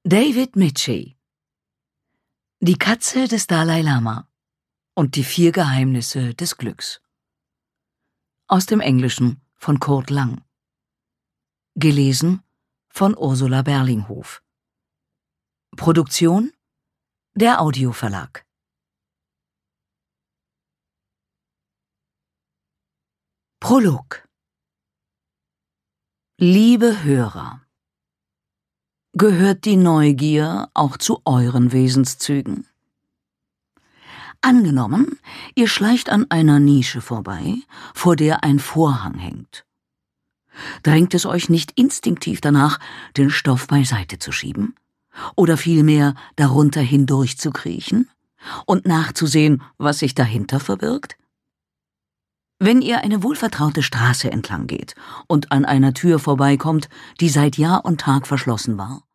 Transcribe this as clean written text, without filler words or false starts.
David Michie. Die Katze des Dalai Lama und die 4 Geheimnisse des Glücks. Aus dem Englischen von Kurt Lang. Gelesen von Ursula Berlinghof. Produktion der Audioverlag. Prolog. Liebe Hörer, gehört die Neugier auch zu euren Wesenszügen? Angenommen, ihr schleicht an einer Nische vorbei, vor der ein Vorhang hängt. Drängt es euch nicht instinktiv danach, den Stoff beiseite zu schieben? Oder vielmehr darunter hindurch zu kriechen und nachzusehen, was sich dahinter verbirgt? Wenn ihr eine wohlvertraute Straße entlang geht und an einer Tür vorbeikommt, die seit Jahr und Tag verschlossen war,